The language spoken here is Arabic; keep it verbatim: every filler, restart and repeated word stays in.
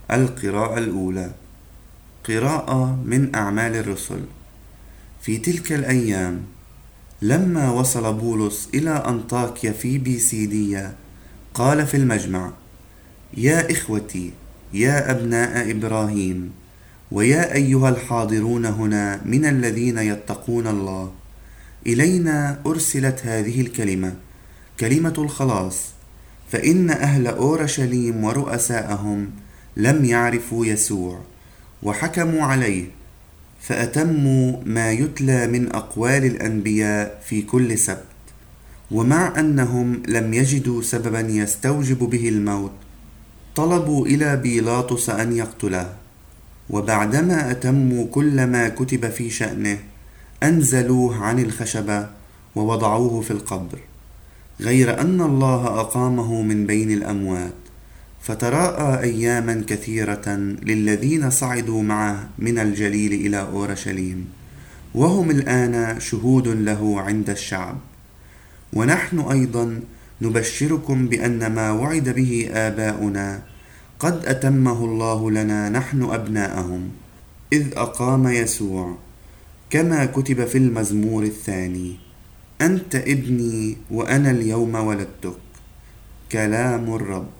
القراءة الأولى. قراءة من أعمال الرسل. في تلك الأيام لما وصل بولس إلى أنطاكيا في بيسيدية قال في المجمع: يا إخوتي، يا أبناء إبراهيم، ويا أيها الحاضرون هنا من الذين يتقون الله، إلينا أرسلت هذه الكلمة، كلمة الخلاص. فإن أهل أورشليم ورؤساءهم لم يعرفوا يسوع، وحكموا عليه، فأتموا ما يتلى من أقوال الأنبياء في كل سبت. ومع أنهم لم يجدوا سببا يستوجب به الموت، طلبوا إلى بيلاطس أن يقتله. وبعدما أتموا كل ما كتب في شأنه، أنزلوه عن الخشبة ووضعوه في القبر، غير أن الله أقامه من بين الأموات، فتراءى أياما كثيرة للذين صعدوا معه من الجليل إلى أورشليم، وهم الآن شهود له عند الشعب. ونحن أيضا نبشركم بأن ما وعد به آباؤنا قد أتمه الله لنا نحن أبناءهم، إذ أقام يسوع، كما كتب في المزمور الثاني: أنت ابني وأنا اليوم ولدتك. كلام الرب.